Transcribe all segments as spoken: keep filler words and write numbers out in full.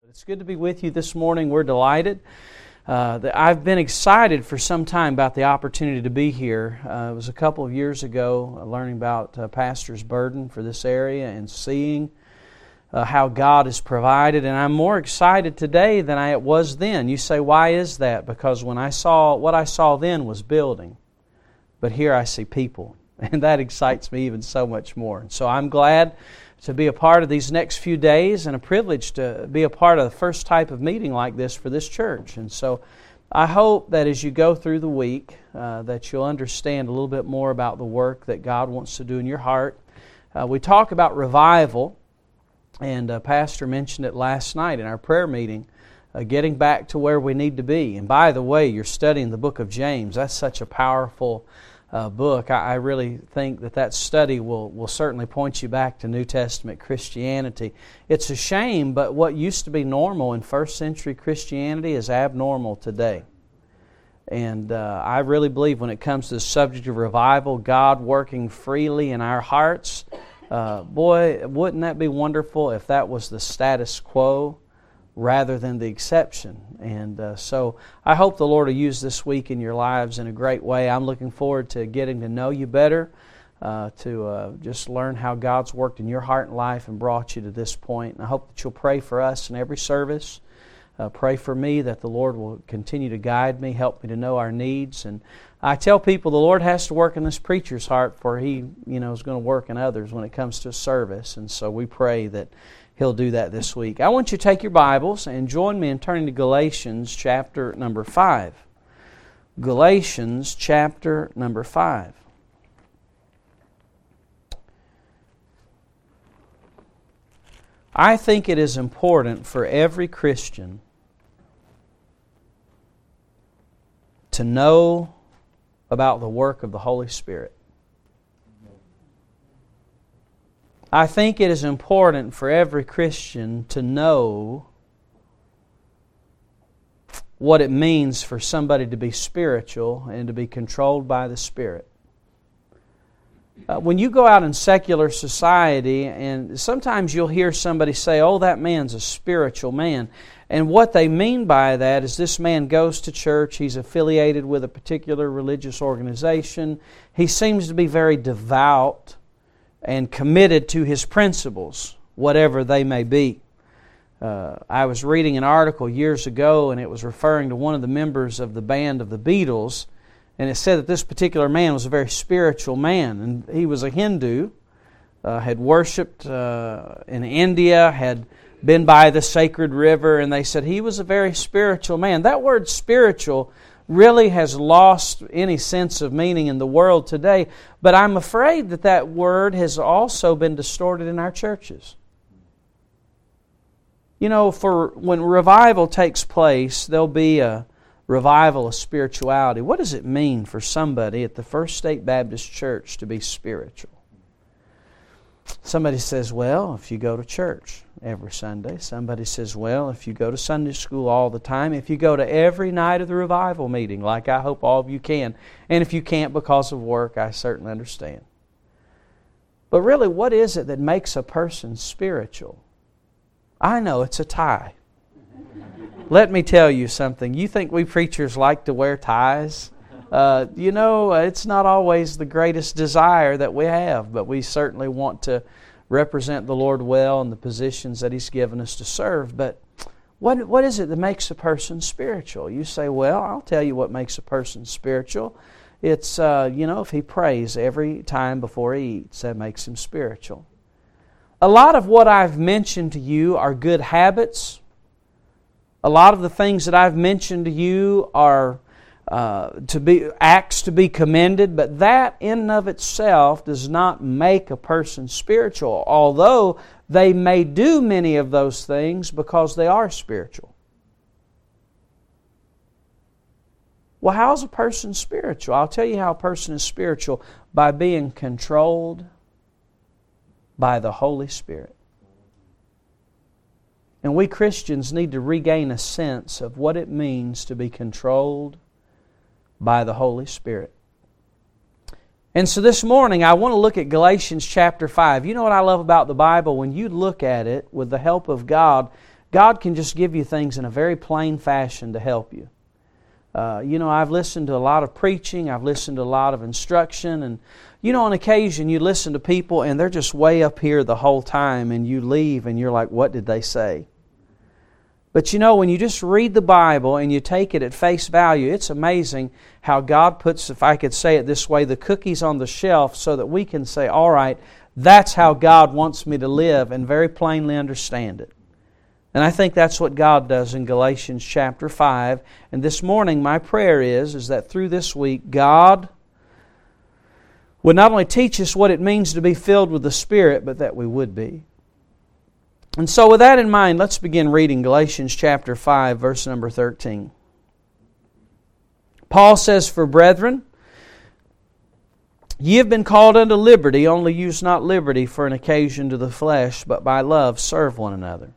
It's good to be with you this morning. We're delighted. Uh, that I've been excited for some time about the opportunity to be here. Uh, it was a couple of years ago, uh, learning about uh, Pastor's burden for this area and seeing uh, how God has provided. And I'm more excited today than I was then. You say, why is that? Because when I saw, what I saw then was building. But here I see people. And that excites me even so much more. And so I'm glad to be a part of these next few days and a privilege to be a part of the first type of meeting like this for this church. And so I hope that as you go through the week uh, that you'll understand a little bit more about the work that God wants to do in your heart. Uh, we talk about revival, and uh, Pastor mentioned it last night in our prayer meeting, uh, getting back to where we need to be. And by the way, you're studying the book of James. That's such a powerful Uh, book. I, I really think that that study will, will certainly point you back to New Testament Christianity. It's a shame, but what used to be normal in first century Christianity is abnormal today. And uh, I really believe when it comes to the subject of revival, God working freely in our hearts, uh, boy, wouldn't that be wonderful if that was the status quo rather than the exception. And uh, so I hope the Lord will use this week in your lives in a great way. I'm looking forward to getting to know you better, uh, to uh, just learn how God's worked in your heart and life and brought you to this point. And I hope that you'll pray for us in every service. Uh, pray for me that the Lord will continue to guide me, help me to know our needs. And I tell people the Lord has to work in this preacher's heart, for He, you know, is going to work in others when it comes to a service. And so we pray that He'll do that this week. I want you to take your Bibles and join me in turning to Galatians chapter number five. Galatians chapter number five. I think it is important for every Christian to know about the work of the Holy Spirit. I think it is important for every Christian to know what it means for somebody to be spiritual and to be controlled by the Spirit. Uh, when you go out in secular society, and sometimes you'll hear somebody say, oh, that man's a spiritual man. And what they mean by that is this man goes to church, he's affiliated with a particular religious organization, he seems to be very devout and committed to his principles, whatever they may be. Uh, I was reading an article years ago, and it was referring to one of the members of the band of the Beatles, and it said that this particular man was a very spiritual man, and he was a Hindu, uh, had worshipped uh, in India, had been by the sacred river, and they said he was a very spiritual man. That word spiritual really has lost any sense of meaning in the world today. But I'm afraid that that word has also been distorted in our churches. You know, for when revival takes place, there'll be a revival of spirituality. What does it mean for somebody at the First State Baptist Church to be spiritual? Somebody says, well, if you go to church every Sunday. Somebody says, well, if you go to Sunday school all the time, if you go to every night of the revival meeting, like I hope all of you can, and if you can't because of work, I certainly understand. But really, what is it that makes a person spiritual? I know it's a tie. Let me tell you something. You think we preachers like to wear ties? Uh, you know, it's not always the greatest desire that we have, but we certainly want to represent the Lord well in the positions that He's given us to serve. But what what is it that makes a person spiritual? You say, well, I'll tell you what makes a person spiritual. It's, uh, you know, if he prays every time before he eats, that makes him spiritual. A lot of what I've mentioned to you are good habits. A lot of the things that I've mentioned to you are Uh, to be acts to be commended, but that in and of itself does not make a person spiritual, although they may do many of those things because they are spiritual. Well, how's a person spiritual? I'll tell you how a person is spiritual: by being controlled by the Holy Spirit. And we Christians need to regain a sense of what it means to be controlled by the Holy Spirit. And so this morning I want to look at Galatians chapter five. You know what I love about the Bible? When you look at it with the help of God, God can just give you things in a very plain fashion to help you. Uh, you know, I've listened to a lot of preaching, I've listened to a lot of instruction, and you know, on occasion you listen to people and they're just way up here the whole time, and you leave and you're like, what did they say? But you know, when you just read the Bible and you take it at face value, it's amazing how God puts, if I could say it this way, the cookies on the shelf so that we can say, all right, that's how God wants me to live, and very plainly understand it. And I think that's what God does in Galatians chapter five. And this morning my prayer is, is that through this week, God would not only teach us what it means to be filled with the Spirit, but that we would be. And so with that in mind, let's begin reading Galatians chapter five, verse number thirteen. Paul says, "For brethren, ye have been called unto liberty, only use not liberty for an occasion to the flesh, but by love serve one another.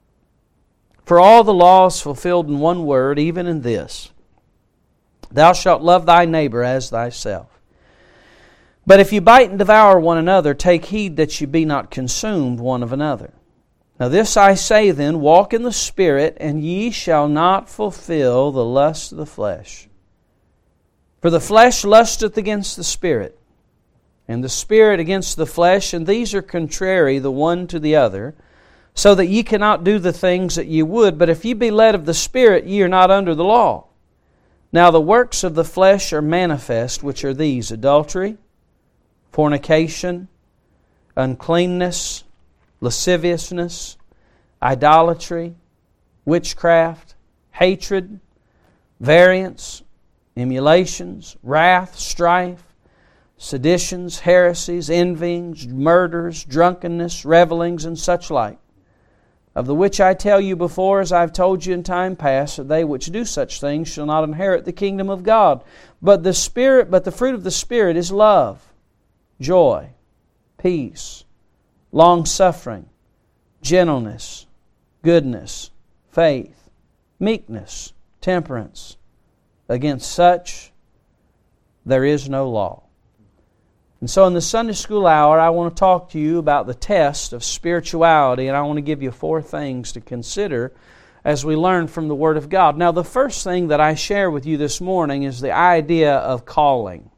For all the law is fulfilled in one word, even in this, thou shalt love thy neighbor as thyself. But if you bite and devour one another, take heed that you be not consumed one of another. Now this I say then, walk in the Spirit, and ye shall not fulfill the lust of the flesh. For the flesh lusteth against the Spirit, and the Spirit against the flesh, and these are contrary the one to the other, so that ye cannot do the things that ye would. But if ye be led of the Spirit, ye are not under the law. Now the works of the flesh are manifest, which are these: adultery, fornication, uncleanness, lasciviousness, idolatry, witchcraft, hatred, variance, emulations, wrath, strife, seditions, heresies, envyings, murders, drunkenness, revellings, and such like. Of the which I tell you before, as I have told you in time past, that they which do such things shall not inherit the kingdom of God. But the Spirit, but the fruit of the Spirit is love, joy, peace, long-suffering, gentleness, goodness, faith, meekness, temperance. Against such there is no law." And so in the Sunday school hour, I want to talk to you about the test of spirituality, and I want to give you four things to consider as we learn from the Word of God. Now, the first thing that I share with you this morning is the idea of calling.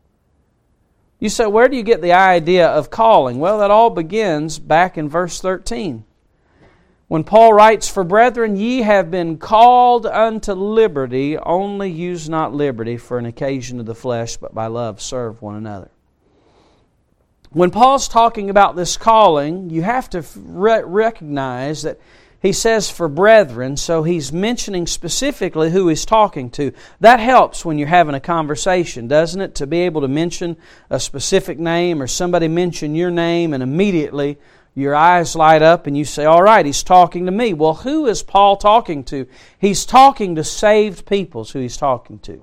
You say, where do you get the idea of calling? Well, that all begins back in verse thirteen. When Paul writes, "For brethren, ye have been called unto liberty, only use not liberty for an occasion of the flesh, but by love serve one another." When Paul's talking about this calling, you have to re- recognize that he says "for brethren," so he's mentioning specifically who he's talking to. That helps when you're having a conversation, doesn't it? To be able to mention a specific name, or somebody mention your name, and immediately your eyes light up and you say, all right, he's talking to me. Well, who is Paul talking to? He's talking to saved people is who he's talking to.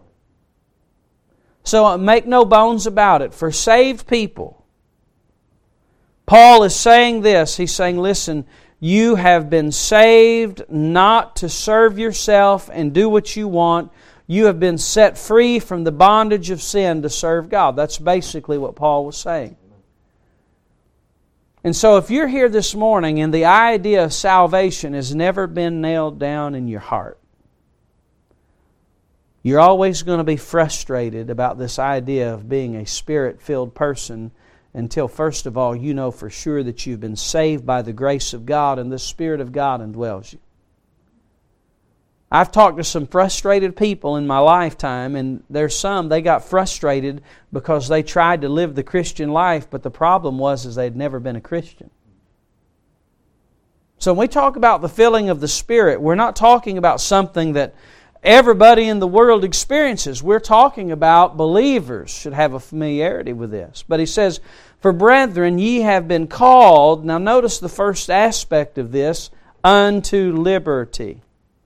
So make no bones about it. For saved people, Paul is saying this. He's saying, listen, you have been saved not to serve yourself and do what you want. You have been set free from the bondage of sin to serve God. That's basically what Paul was saying. And so if you're here this morning and the idea of salvation has never been nailed down in your heart, you're always going to be frustrated about this idea of being a Spirit-filled person until, first of all, you know for sure that you've been saved by the grace of God and the Spirit of God indwells you. I've talked to some frustrated people in my lifetime, and there's some, they got frustrated because they tried to live the Christian life, but the problem was is they'd never been a Christian. So when we talk about the filling of the Spirit, we're not talking about something that everybody in the world experiences. We're talking about believers should have a familiarity with this. But he says, "For brethren, ye have been called," now notice the first aspect of this, "unto liberty."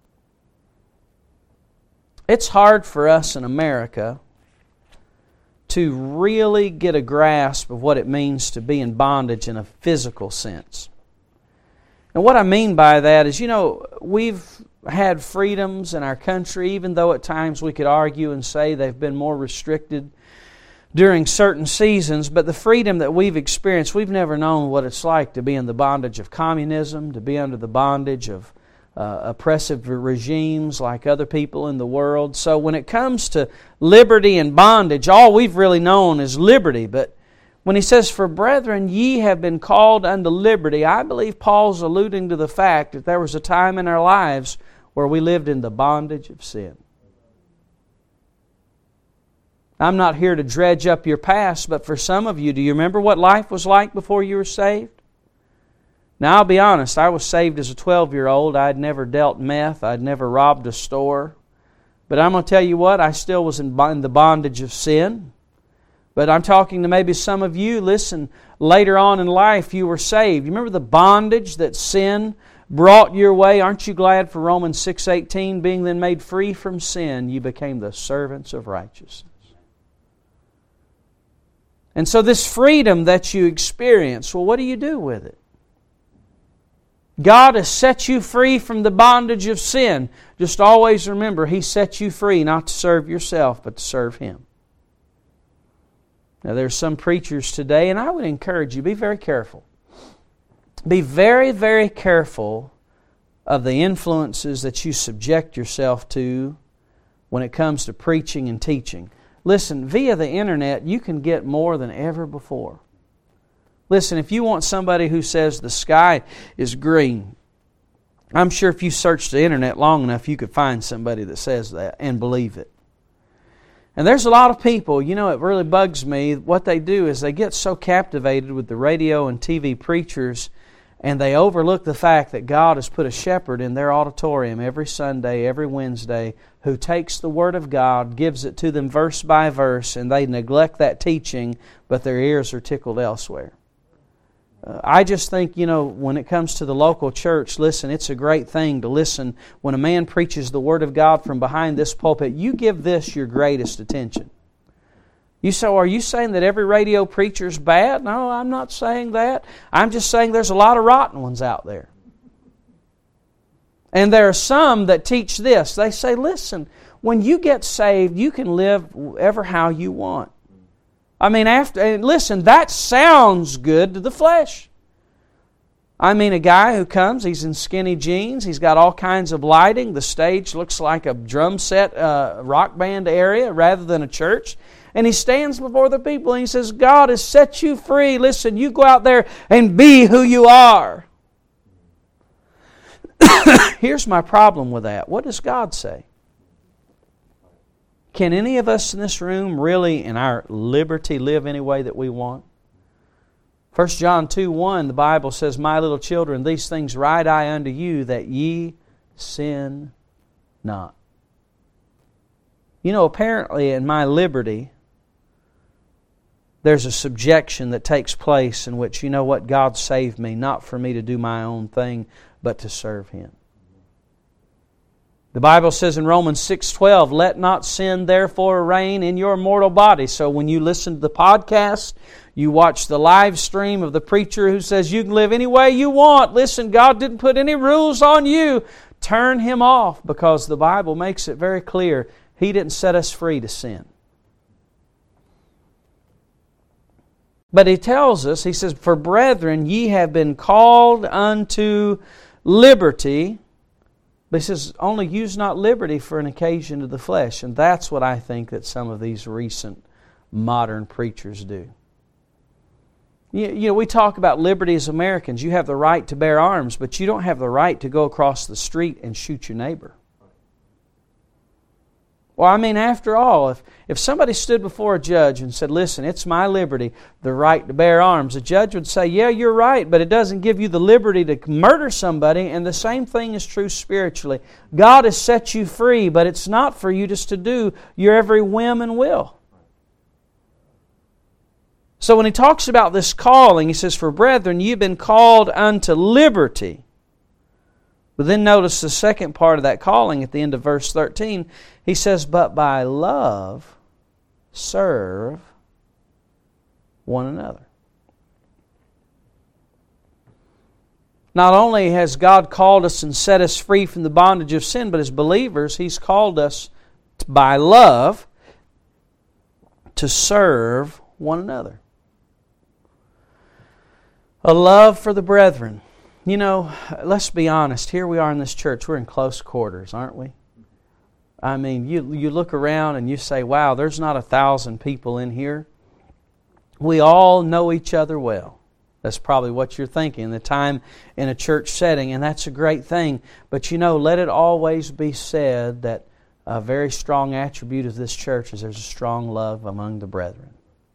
It's hard for us in America to really get a grasp of what it means to be in bondage in a physical sense. And what I mean by that is, you know, we've had freedoms in our country, even though at times we could argue and say they've been more restricted during certain seasons, but the freedom that we've experienced, we've never known what it's like to be in the bondage of communism, to be under the bondage of uh, oppressive regimes like other people in the world. So when it comes to liberty and bondage, all we've really known is liberty. But when he says, "For brethren, ye have been called unto liberty," I believe Paul's alluding to the fact that there was a time in our lives where we lived in the bondage of sin. I'm not here to dredge up your past, but for some of you, do you remember what life was like before you were saved? Now, I'll be honest, I was saved as a twelve-year-old. I'd never dealt meth. I'd never robbed a store. But I'm going to tell you what, I still was in the bondage of sin. But I'm talking to maybe some of you, listen, later on in life you were saved. You remember the bondage that sin brought your way? Aren't you glad for Romans six eighteen, being then made free from sin, you became the servants of righteousness. And so this freedom that you experience, well, what do you do with it? God has set you free from the bondage of sin. Just always remember, He set you free not to serve yourself, but to serve Him. Now, there's some preachers today, and I would encourage you, be very careful. Be very, very careful of the influences that you subject yourself to when it comes to preaching and teaching. Listen, via the internet, you can get more than ever before. Listen, if you want somebody who says the sky is green, I'm sure if you searched the internet long enough, you could find somebody that says that and believe it. And there's a lot of people, you know, it really bugs me. What they do is they get so captivated with the radio and T V preachers, and they overlook the fact that God has put a shepherd in their auditorium every Sunday, every Wednesday, who takes the Word of God, gives it to them verse by verse, and they neglect that teaching, but their ears are tickled elsewhere. Uh, I just think, you know, when it comes to the local church, listen, it's a great thing to listen. When a man preaches the Word of God from behind this pulpit, you give this your greatest attention. You say, are you saying that every radio preacher's bad? No, I'm not saying that. I'm just saying there's a lot of rotten ones out there. And there are some that teach this. They say, listen, when you get saved, you can live ever how you want. I mean, after and listen, that sounds good to the flesh. I mean, a guy who comes, he's in skinny jeans, he's got all kinds of lighting, the stage looks like a drum set uh, rock band area rather than a church, and he stands before the people and he says, God has set you free. Listen, you go out there and be who you are. Here's my problem with that. What does God say? Can any of us in this room really, in our liberty, live any way that we want? First John two one, the Bible says, My little children, these things write I unto you, that ye sin not. You know, apparently in my liberty, there's a subjection that takes place in which, you know what, God saved me, not for me to do my own thing, but to serve Him. The Bible says in Romans six twelve, let not sin therefore reign in your mortal body. So when you listen to the podcast, you watch the live stream of the preacher who says you can live any way you want. Listen, God didn't put any rules on you. Turn him off, because the Bible makes it very clear He didn't set us free to sin. But He tells us, He says, for brethren, ye have been called unto liberty. But He says, only use not liberty for an occasion to the flesh. And that's what I think that some of these recent modern preachers do. You, you know, we talk about liberty as Americans. You have the right to bear arms, but you don't have the right to go across the street and shoot your neighbor. Well, I mean, after all, if, if somebody stood before a judge and said, listen, it's my liberty, the right to bear arms, the judge would say, yeah, you're right, but it doesn't give you the liberty to murder somebody, and the same thing is true spiritually. God has set you free, but it's not for you just to do your every whim and will. So when he talks about this calling, he says, for brethren, you've been called unto liberty. But then notice the second part of that calling at the end of verse thirteen. He says, but by love serve one another. Not only has God called us and set us free from the bondage of sin, but as believers, He's called us by love to serve one another. A love for the brethren. You know, let's be honest. Here we are in this church. We're in close quarters, aren't we? I mean, you you look around and you say, wow, there's not a thousand people in here. We all know each other well. That's probably what you're thinking, the time in a church setting, and that's a great thing. But you know, let it always be said that a very strong attribute of this church is there's a strong love among the brethren.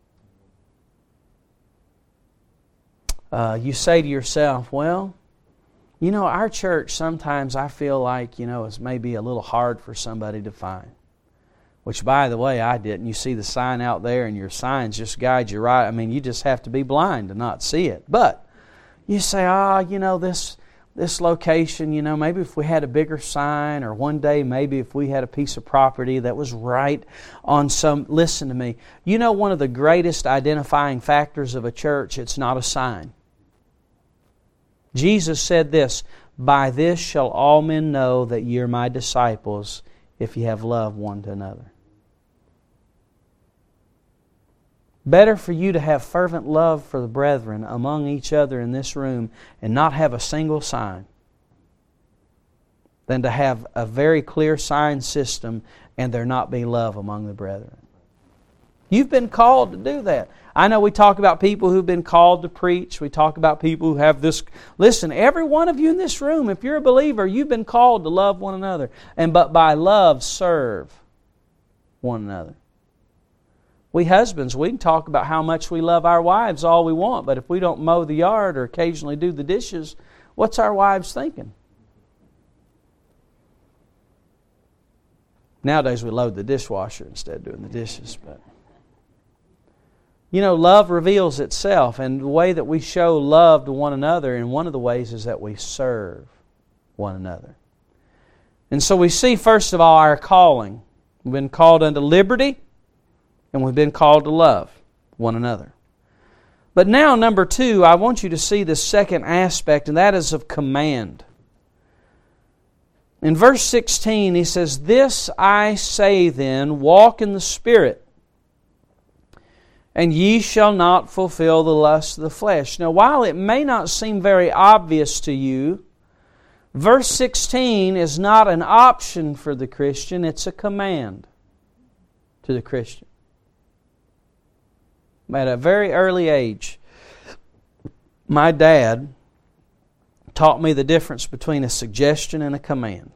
Uh, you say to yourself, well, you know, our church sometimes I feel like, you know, it's maybe a little hard for somebody to find. Which, by the way, I didn't. You see the sign out there and your signs just guide you right. I mean, you just have to be blind to not see it. But you say, ah, oh, you know, this this location, you know, maybe if we had a bigger sign, or one day maybe if we had a piece of property that was right on some... Listen to me. You know one of the greatest identifying factors of a church? It's not a sign. Jesus said this, by this shall all men know that ye are my disciples, if ye have love one to another. Better for you to have fervent love for the brethren among each other in this room and not have a single sign than to have a very clear sign system and there not be love among the brethren. You've been called to do that. I know we talk about people who've been called to preach. We talk about people who have this... Listen, every one of you in this room, if you're a believer, you've been called to love one another. And but by love, serve one another. We husbands, we can talk about how much we love our wives all we want, but if we don't mow the yard or occasionally do the dishes, what's our wives thinking? Nowadays we load the dishwasher instead of doing the dishes, but... You know, love reveals itself, and the way that we show love to one another, and one of the ways is that we serve one another. And so we see, first of all, our calling. We've been called unto liberty, and we've been called to love one another. But now, number two, I want you to see the second aspect, and that is of command. In verse sixteen, he says, this I say then, walk in the Spirit, and ye shall not fulfill the lust of the flesh. Now, while it may not seem very obvious to you, verse sixteen is not an option for the Christian, it's a command to the Christian. At a very early age, my dad taught me the difference between a suggestion and a command.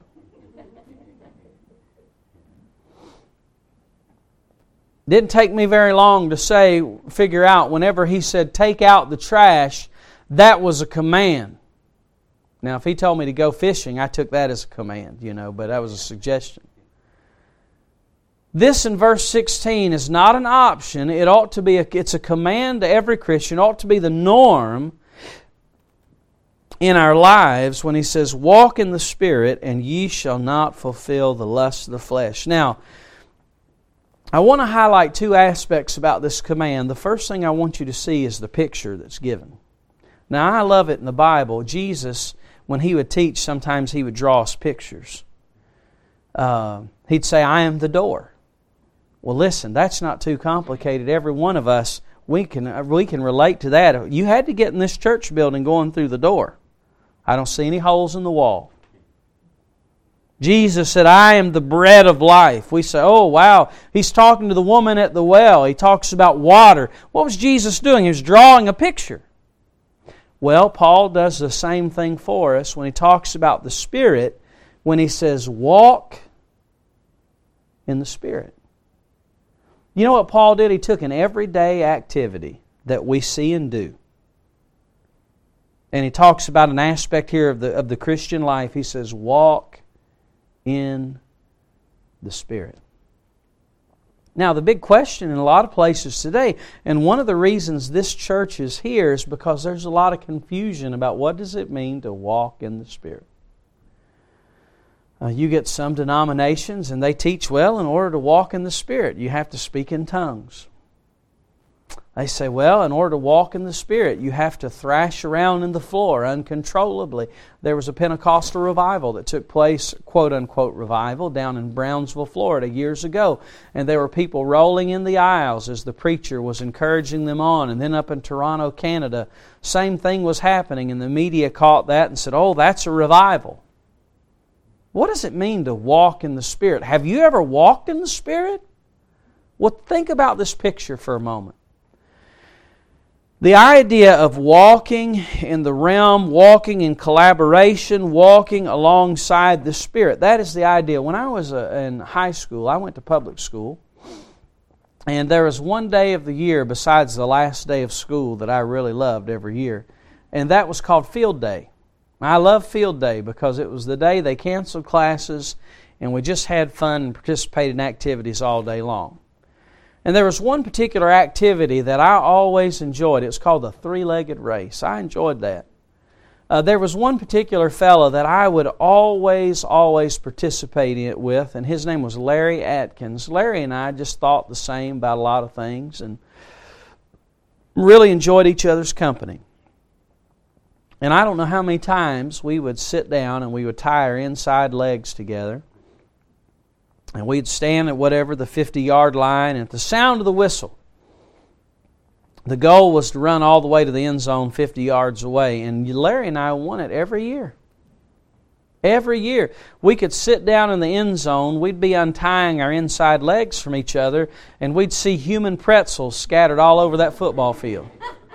Didn't take me very long to say, figure out, whenever he said, take out the trash, that was a command. Now, if he told me to go fishing, I took that as a command, you know, but that was a suggestion. This in verse sixteen is not an option. It ought to be a, it's a command to every Christian. It ought to be the norm in our lives when he says, walk in the Spirit, and ye shall not fulfill the lust of the flesh. Now, I want to highlight two aspects about this command. The first thing I want you to see is the picture that's given. Now, I love it in the Bible. Jesus, when He would teach, sometimes He would draw us pictures. Uh, he'd say, I am the door. Well, listen, that's not too complicated. Every one of us, we can we can relate to that. You had to get in this church building going through the door. I don't see any holes in the wall. Jesus said, I am the bread of life. We say, oh, wow, He's talking to the woman at the well. He talks about water. What was Jesus doing? He was drawing a picture. Well, Paul does the same thing for us when he talks about the Spirit, when he says, walk in the Spirit. You know what Paul did? He took an everyday activity that we see and do. And he talks about an aspect here of the, of the Christian life. He says, walk in the Spirit. Now, the big question in a lot of places today, and one of the reasons this church is here is because there's a lot of confusion about what does it mean to walk in the Spirit. Uh, you get some denominations and they teach, well, in order to walk in the Spirit, you have to speak in tongues. They say, well, in order to walk in the Spirit, you have to thrash around in the floor uncontrollably. There was a Pentecostal revival that took place, quote-unquote revival, down in Brownsville, Florida, years ago. And there were people rolling in the aisles as the preacher was encouraging them on. And then up in Toronto, Canada, same thing was happening. And the media caught that and said, oh, that's a revival. What does it mean to walk in the Spirit? Have you ever walked in the Spirit? Well, think about this picture for a moment. The idea of walking in the realm, walking in collaboration, walking alongside the Spirit, that is the idea. When I was uh, in high school, I went to public school, and there was one day of the year besides the last day of school that I really loved every year, and that was called Field Day. I love Field Day because it was the day they canceled classes, and we just had fun and participated in activities all day long. And there was one particular activity that I always enjoyed. It was called the three-legged race. I enjoyed that. Uh, there was one particular fellow that I would always, always participate in it with, and his name was Larry Atkins. Larry and I just thought the same about a lot of things and really enjoyed each other's company. And I don't know how many times we would sit down and we would tie our inside legs together. And we'd stand at whatever, the fifty-yard line, and at the sound of the whistle, the goal was to run all the way to the end zone fifty yards away. And Larry and I won it every year. Every year. We could sit down in the end zone, we'd be untying our inside legs from each other, and we'd see human pretzels scattered all over that football field.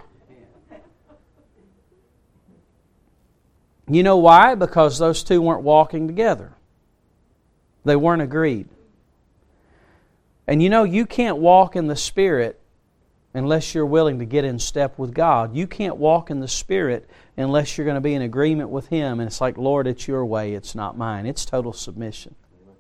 You know why? Because those two weren't walking together. They weren't agreed. And you know, you can't walk in the Spirit unless you're willing to get in step with God. You can't walk in the Spirit unless you're going to be in agreement with Him. And it's like, Lord, it's your way, it's not mine. It's total submission.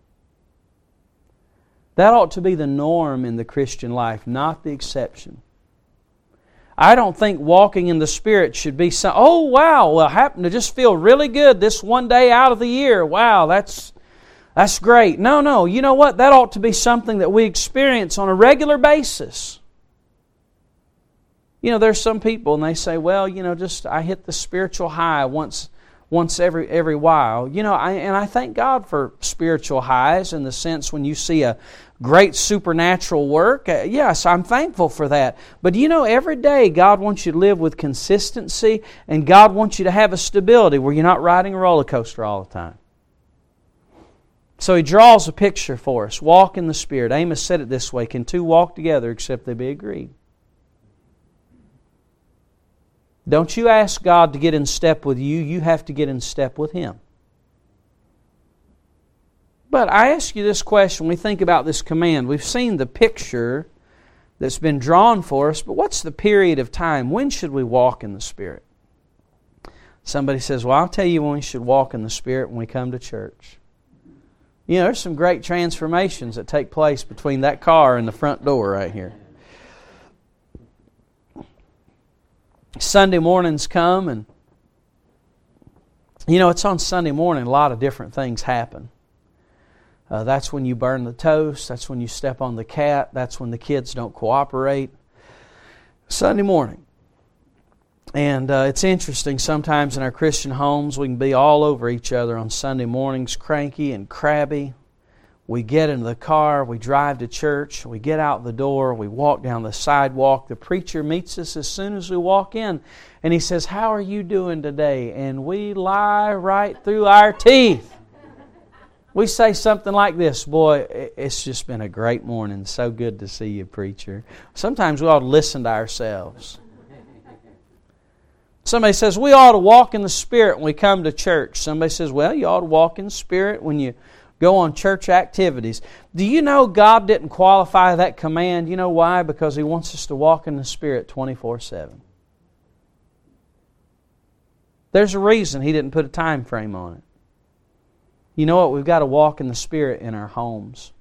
That ought to be the norm in the Christian life, not the exception. I don't think walking in the Spirit should be some, oh, wow, well, I happen to just feel really good this one day out of the year. Wow, that's... That's great. No, no. You know what? That ought to be something that we experience on a regular basis. You know, there's some people and they say, well, you know, just I hit the spiritual high once once every every while. You know, I, and I thank God for spiritual highs in the sense when you see a great supernatural work. Uh, yes, I'm thankful for that. But you know, every day God wants you to live with consistency, and God wants you to have a stability where you're not riding a roller coaster all the time. So He draws a picture for us. Walk in the Spirit. Amos said it this way, can two walk together except they be agreed? Don't you ask God to get in step with you. You have to get in step with Him. But I ask you this question. When we think about this command, we've seen the picture that's been drawn for us, but what's the period of time? When should we walk in the Spirit? Somebody says, well, I'll tell you when we should walk in the Spirit when we come to church. You know, there's some great transformations that take place between that car and the front door right here. Sunday mornings come, and you know, it's on Sunday morning a lot of different things happen. Uh, that's when you burn the toast. That's when you step on the cat. That's when the kids don't cooperate. Sunday morning. And uh, it's interesting, sometimes in our Christian homes we can be all over each other on Sunday mornings, cranky and crabby. We get into the car, we drive to church, we get out the door, we walk down the sidewalk. The preacher meets us as soon as we walk in, and he says, how are you doing today? And we lie right through our teeth. We say something like this, boy, it's just been a great morning. So good to see you, preacher. Sometimes we ought to listen to ourselves. Somebody says, we ought to walk in the Spirit when we come to church. Somebody says, well, you ought to walk in the Spirit when you go on church activities. Do you know God didn't qualify that command? You know why? Because He wants us to walk in the Spirit twenty-four seven. There's a reason He didn't put a time frame on it. You know what? We've got to walk in the Spirit in our homes.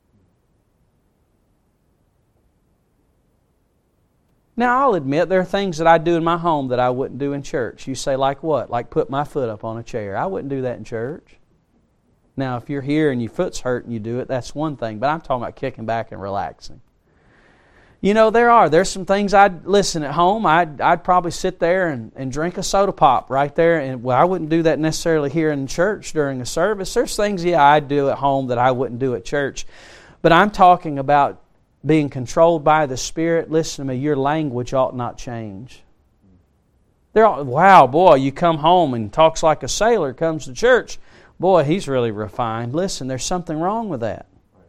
Now, I'll admit there are things that I do in my home that I wouldn't do in church. You say, like what? Like put my foot up on a chair. I wouldn't do that in church. Now, if you're here and your foot's hurt and you do it, that's one thing. But I'm talking about kicking back and relaxing. You know, there are. There's some things I'd listen at home. I'd, I'd probably sit there and, and drink a soda pop right there. And well, I wouldn't do that necessarily here in church during a service. There's things, yeah, I'd do at home that I wouldn't do at church. But I'm talking about being controlled by the Spirit. Listen to me, your language ought not change. They're all, wow, boy, you come home and talks like a sailor, comes to church. Boy, he's really refined. Listen, there's something wrong with that.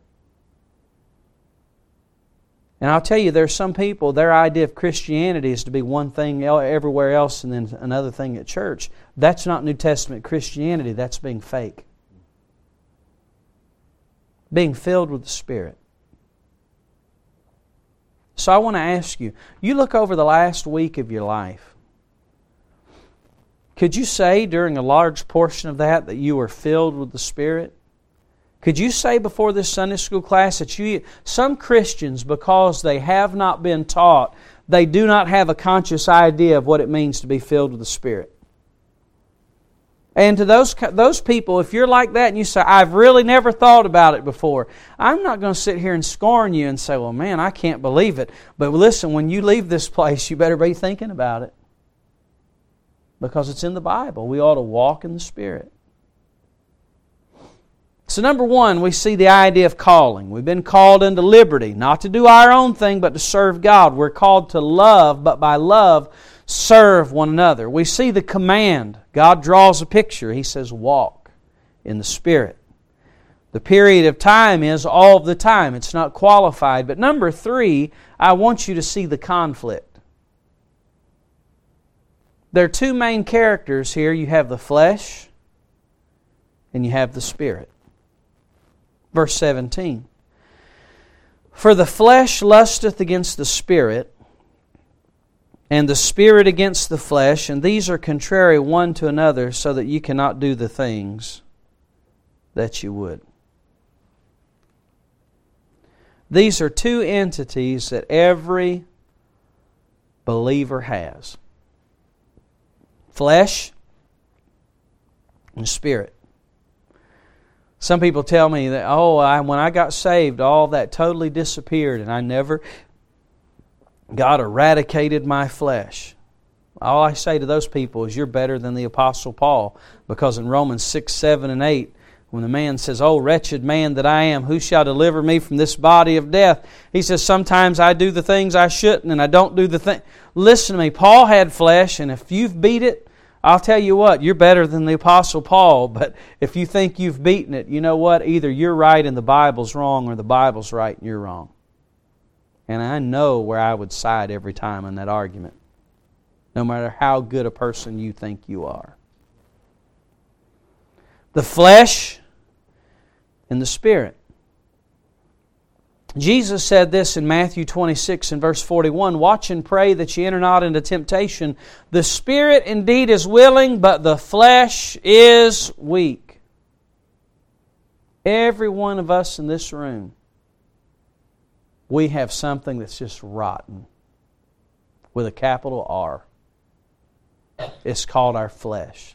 And I'll tell you, there's some people, their idea of Christianity is to be one thing everywhere else and then another thing at church. That's not New Testament Christianity. That's being fake. Being filled with the Spirit. So I want to ask you, you look over the last week of your life. Could you say during a large portion of that that you were filled with the Spirit? Could you say before this Sunday school class that you, some Christians, because they have not been taught, they do not have a conscious idea of what it means to be filled with the Spirit? And to those those people, if you're like that and you say, I've really never thought about it before, I'm not going to sit here and scorn you and say, well, man, I can't believe it. But listen, when you leave this place, you better be thinking about it. Because it's in the Bible. We ought to walk in the Spirit. So number one, we see the idea of calling. We've been called into liberty, not to do our own thing, but to serve God. We're called to love, but by love, serve one another. We see the command. God draws a picture. He says, walk in the Spirit. The period of time is all the time. It's not qualified. But number three, I want you to see the conflict. There are two main characters here. You have the flesh and you have the Spirit. Verse seventeen. For the flesh lusteth against the Spirit, and the Spirit against the flesh, and these are contrary one to another, so that you cannot do the things that you would. These are two entities that every believer has. Flesh and Spirit. Some people tell me that, oh, I, when I got saved, all that totally disappeared and I never, God eradicated my flesh. All I say to those people is you're better than the Apostle Paul, because in Romans six, seven, and eight, when the man says, oh, wretched man that I am, who shall deliver me from this body of death? He says, sometimes I do the things I shouldn't and I don't do the thing. Listen to me, Paul had flesh, and if you've beat it, I'll tell you what, you're better than the Apostle Paul, but if you think you've beaten it, you know what? Either you're right and the Bible's wrong, or the Bible's right and you're wrong. And I know where I would side every time in that argument, no matter how good a person you think you are. The flesh and the Spirit. Jesus said this in Matthew twenty-six and verse forty-one, watch and pray that ye enter not into temptation. The Spirit indeed is willing, but the flesh is weak. Every one of us in this room, we have something that's just rotten with a capital R. It's called our flesh.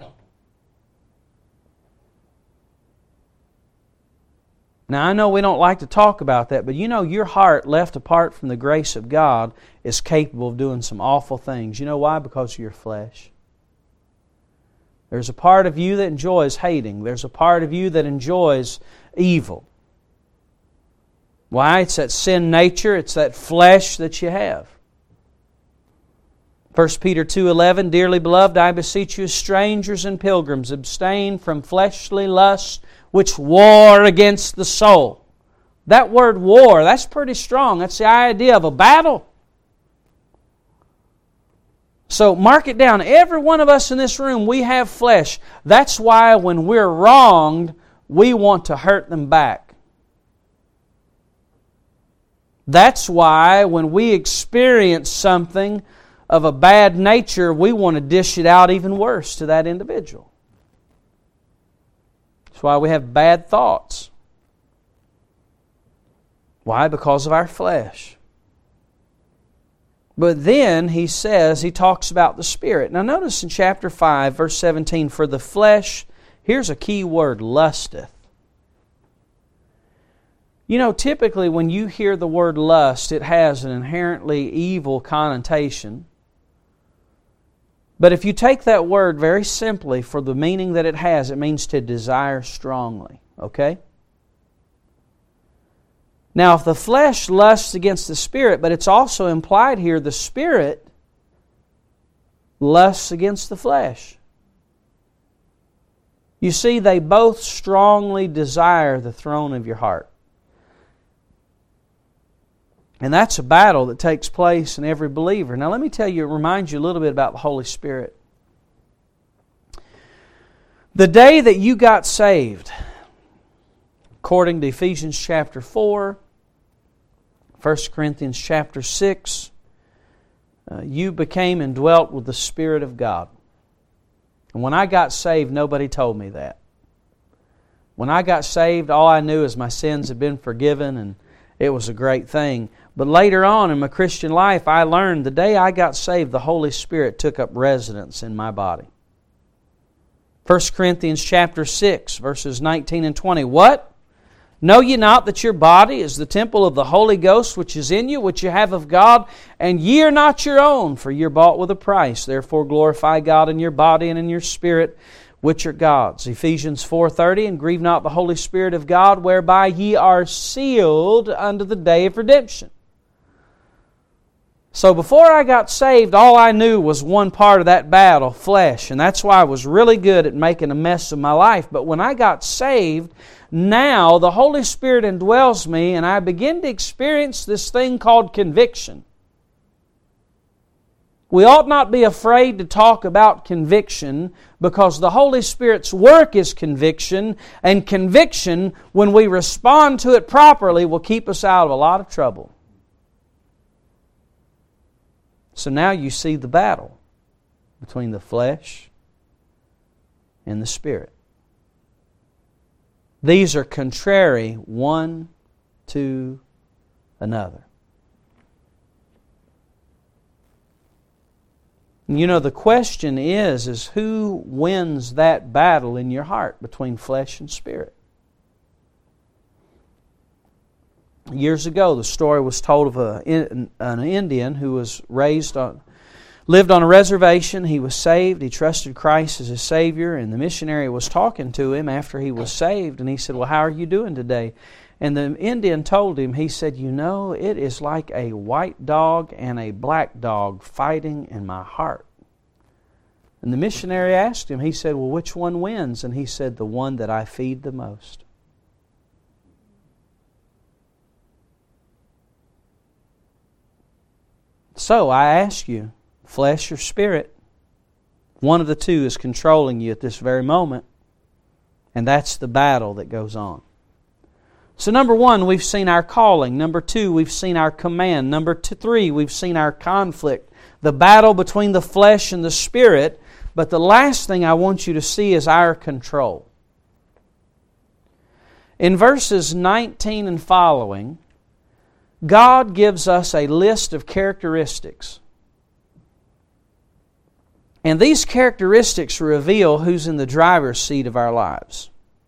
Now, I know we don't like to talk about that, but you know your heart, left apart from the grace of God, is capable of doing some awful things. You know why? Because of your flesh. There's a part of you that enjoys hating. There's a part of you that enjoys evil. Why? It's that sin nature. It's that flesh that you have. First Peter two eleven, dearly beloved, I beseech you, strangers and pilgrims, abstain from fleshly lusts, which war against the soul. That word war, that's pretty strong. That's the idea of a battle. So mark it down. Every one of us in this room, we have flesh. That's why when we're wronged, we want to hurt them back. That's why when we experience something of a bad nature, we want to dish it out even worse to that individual. That's why we have bad thoughts. Why? Because of our flesh. But then he says, he talks about the Spirit. Now notice in chapter five, verse seventeen, for the flesh, here's a key word, lusteth. You know, typically when you hear the word lust, it has an inherently evil connotation. But if you take that word very simply for the meaning that it has, it means to desire strongly. Okay? Now, if the flesh lusts against the Spirit, but it's also implied here the Spirit lusts against the flesh. You see, they both strongly desire the throne of your heart. And that's a battle that takes place in every believer. Now let me tell you, it reminds you a little bit about the Holy Spirit. The day that you got saved, according to Ephesians chapter four, First Corinthians chapter six, uh, you became indwelt with the Spirit of God. And when I got saved, nobody told me that. When I got saved, all I knew is my sins had been forgiven, and it was a great thing. But later on in my Christian life, I learned the day I got saved, the Holy Spirit took up residence in my body. First Corinthians chapter six, verses nineteen and twenty. What? Know ye not that your body is the temple of the Holy Ghost which is in you, which you have of God, and ye are not your own, for ye are bought with a price. Therefore glorify God in your body and in your spirit, which are God's. Ephesians four thirty, and grieve not the Holy Spirit of God, whereby ye are sealed unto the day of redemption. So before I got saved, all I knew was one part of that battle, flesh. And that's why I was really good at making a mess of my life. But when I got saved, now the Holy Spirit indwells me, and I begin to experience this thing called conviction. We ought not be afraid to talk about conviction, because the Holy Spirit's work is conviction, and conviction, when we respond to it properly, will keep us out of a lot of trouble. So now you see the battle between the flesh and the Spirit. These are contrary one to another. You know, the question is, is who wins that battle in your heart between flesh and spirit? Years ago, the story was told of a, an Indian who was raised on, lived on a reservation. He was saved. He trusted Christ as his Savior, and the missionary was talking to him after he was saved, and he said, "Well, how are you doing today?" And the Indian told him, he said, "You know, it is like a white dog and a black dog fighting in my heart." And the missionary asked him, he said, "Well, which one wins?" And he said, "The one that I feed the most." So I ask you, flesh or spirit, one of the two is controlling you at this very moment. And that's the battle that goes on. So number one, we've seen our calling. Number two, we've seen our command. Number two, three, we've seen our conflict. The battle between the flesh and the spirit. But the last thing I want you to see is our control. In verses nineteen and following, God gives us a list of characteristics. And these characteristics reveal who's in the driver's seat of our lives.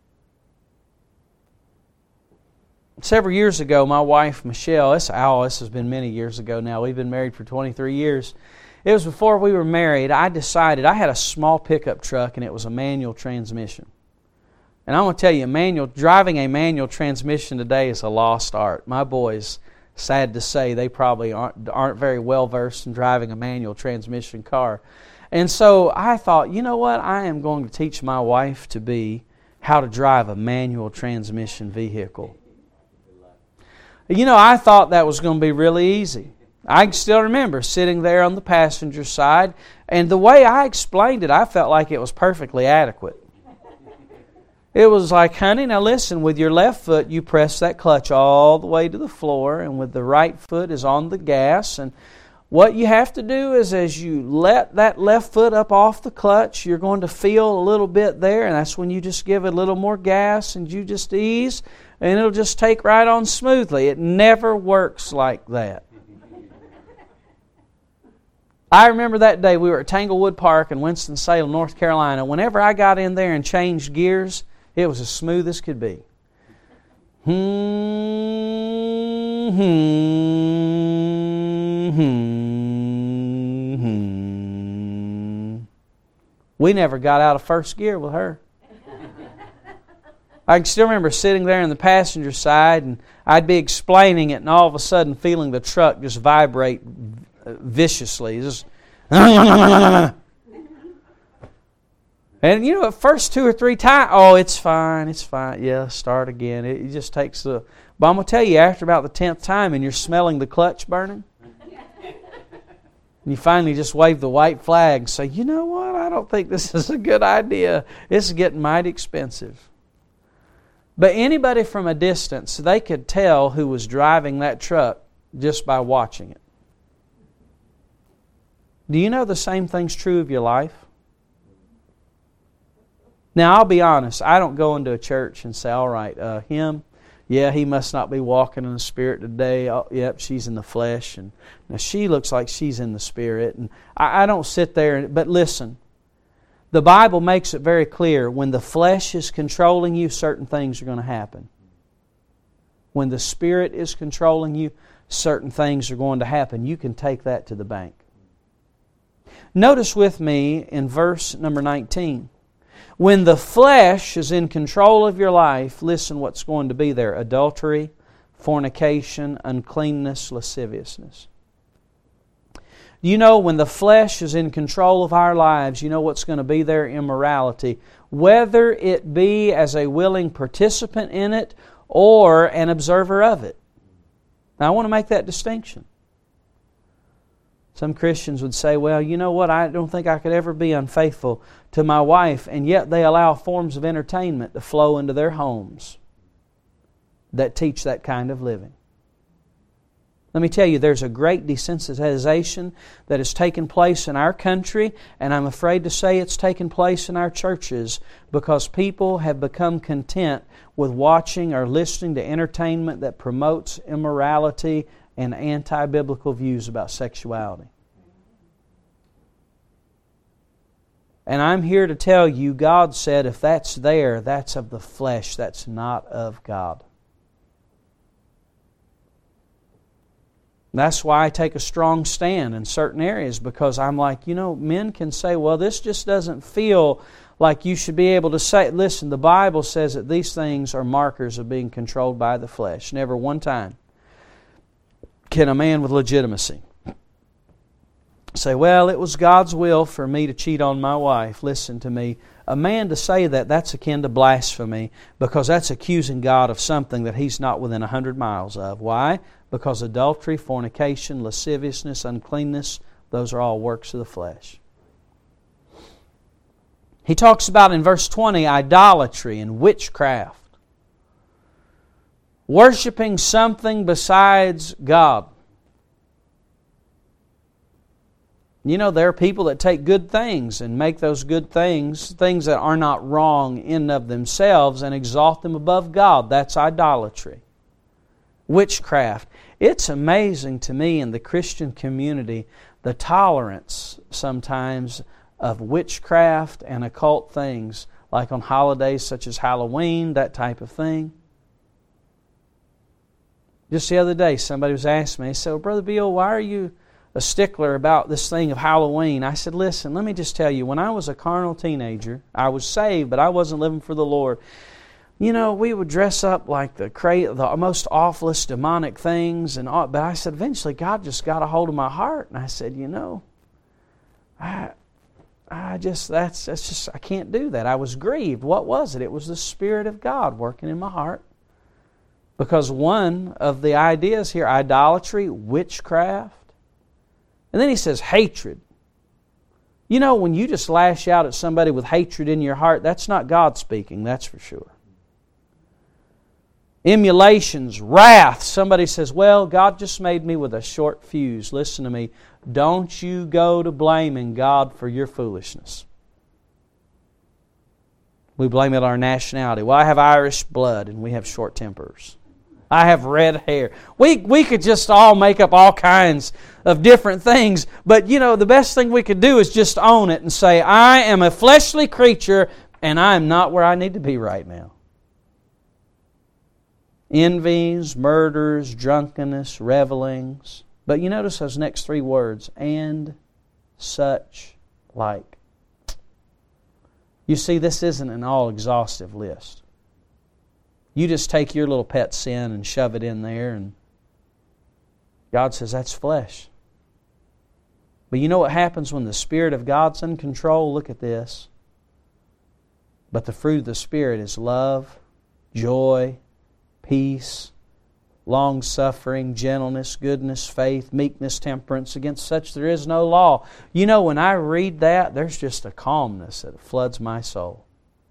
Several years ago, my wife, Michelle, this, oh, this has been many years ago now. We've been married for twenty-three years. It was before we were married. I decided, I had a small pickup truck, and it was a manual transmission. And I'm going to tell you, manual driving a manual transmission today is a lost art. My boys, sad to say, they probably aren't, aren't very well versed in driving a manual transmission car. And so I thought, you know what? I am going to teach my wife to be how to drive a manual transmission vehicle. You know, I thought that was going to be really easy. I can still remember sitting there on the passenger side, and the way I explained it, I felt like it was perfectly adequate. It was like, honey, now listen, with your left foot, you press that clutch all the way to the floor, and with the right foot is on the gas. And what you have to do is, as you let that left foot up off the clutch, you're going to feel a little bit there, and that's when you just give it a little more gas, and you just ease, and it'll just take right on smoothly. It never works like that. I remember that day we were at Tanglewood Park in Winston-Salem, North Carolina. Whenever I got in there and changed gears, it was as smooth as could be. Hmm, hmm, hmm, hmm. We never got out of first gear with her. I can still remember sitting there in the passenger side, and I'd be explaining it, and all of a sudden feeling the truck just vibrate viciously. Just and you know, at first two or three times, oh, it's fine, it's fine. Yeah, start again. It, it just takes the. But I'm gonna tell you, after about the tenth time, and you're smelling the clutch burning, and you finally just wave the white flag and say, "You know what? I don't think this is a good idea. This is getting mighty expensive." But anybody from a distance, they could tell who was driving that truck just by watching it. Do you know the same thing's true of your life? Now, I'll be honest. I don't go into a church and say, all right, uh, him, yeah, he must not be walking in the Spirit today. Oh, yep, she's in the flesh. And now she looks like she's in the Spirit. And I, I don't sit there. And, but listen, the Bible makes it very clear. When the flesh is controlling you, certain things are going to happen. When the Spirit is controlling you, certain things are going to happen. You can take that to the bank. Notice with me in verse number nineteen. When the flesh is in control of your life, listen what's going to be there. Adultery, fornication, uncleanness, lasciviousness. You know, when the flesh is in control of our lives, you know what's going to be there? Immorality. Whether it be as a willing participant in it or an observer of it. Now, I want to make that distinction. Some Christians would say, well, you know what, I don't think I could ever be unfaithful to my wife, and yet they allow forms of entertainment to flow into their homes that teach that kind of living. Let me tell you, there's a great desensitization that has taken place in our country, and I'm afraid to say it's taken place in our churches because people have become content with watching or listening to entertainment that promotes immorality and anti-biblical views about sexuality. And I'm here to tell you, God said if that's there, that's of the flesh, that's not of God. That's why I take a strong stand in certain areas, because I'm like, you know, men can say, well, this just doesn't feel like you should be able to say, listen, the Bible says that these things are markers of being controlled by the flesh. Never one time can a man with legitimacy say, well, it was God's will for me to cheat on my wife. Listen to me. A man to say that, that's akin to blasphemy, because that's accusing God of something that He's not within a hundred miles of. Why? Because adultery, fornication, lasciviousness, uncleanness, those are all works of the flesh. He talks about in verse twenty, idolatry and witchcraft. Worshipping something besides God. You know, there are people that take good things and make those good things, things that are not wrong in and of themselves, and exalt them above God. That's idolatry. Witchcraft. It's amazing to me in the Christian community the tolerance sometimes of witchcraft and occult things, like on holidays such as Halloween, that type of thing. Just the other day, somebody was asking me, they said, well, Brother Bill, why are you a stickler about this thing of Halloween? I said, listen, let me just tell you, when I was a carnal teenager, I was saved, but I wasn't living for the Lord. You know, we would dress up like the cra- the most awfulest demonic things, and all, but I said, eventually God just got a hold of my heart, and I said, you know, I, I just that's that's just I can't do that. I was grieved. What was it? It was the Spirit of God working in my heart, because one of the ideas here, idolatry, witchcraft. And then he says hatred. You know, when you just lash out at somebody with hatred in your heart, that's not God speaking, that's for sure. Emulations, wrath. Somebody says, well, God just made me with a short fuse. Listen to me. Don't you go to blaming God for your foolishness. We blame it on our nationality. Well, I have Irish blood and we have short tempers. I have red hair. We we could just all make up all kinds of different things. But, you know, the best thing we could do is just own it and say, I am a fleshly creature and I am not where I need to be right now. envies, murders, drunkenness, revelings. But you notice those next three words, and such like. You see, this isn't an all-exhaustive list. You just take your little pet sin and shove it in there, and God says that's flesh. But you know what happens when the Spirit of God's in control? Look at this. But the fruit of the Spirit is love, joy, peace, long-suffering, gentleness, goodness, faith, meekness, temperance. Against such there is no law. You know, when I read that, there's just a calmness that floods my soul.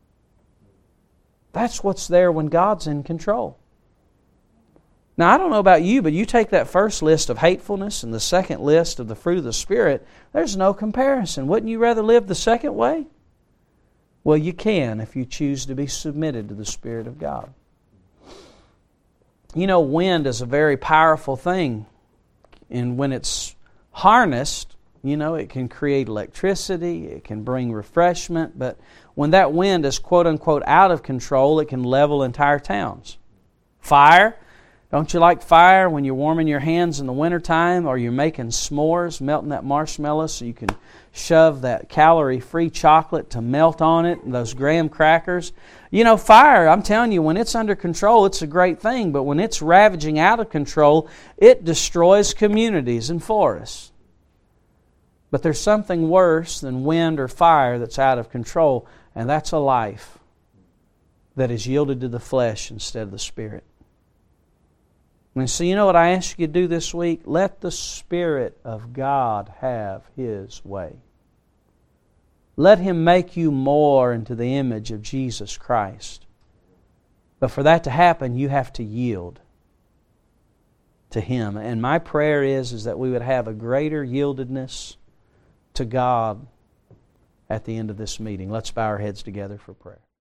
That's what's there when God's in control. Now, I don't know about you, but you take that first list of hatefulness and the second list of the fruit of the Spirit, there's no comparison. Wouldn't you rather live the second way? Well, you can if you choose to be submitted to the Spirit of God. You know, wind is a very powerful thing. And when it's harnessed, you know, it can create electricity, it can bring refreshment, but when that wind is quote-unquote out of control, it can level entire towns. Fire. Don't you like fire when you're warming your hands in the wintertime, or you're making s'mores, melting that marshmallow so you can shove that calorie-free chocolate to melt on it, and those graham crackers? You know, fire, I'm telling you, when it's under control, it's a great thing, but when it's ravaging out of control, it destroys communities and forests. But there's something worse than wind or fire that's out of control, and that's a life that is yielded to the flesh instead of the Spirit. And so you know what I ask you to do this week? Let the Spirit of God have His way. Let Him make you more into the image of Jesus Christ. But for that to happen, you have to yield to Him. And my prayer is, is that we would have a greater yieldedness to God at the end of this meeting. Let's bow our heads together for prayer.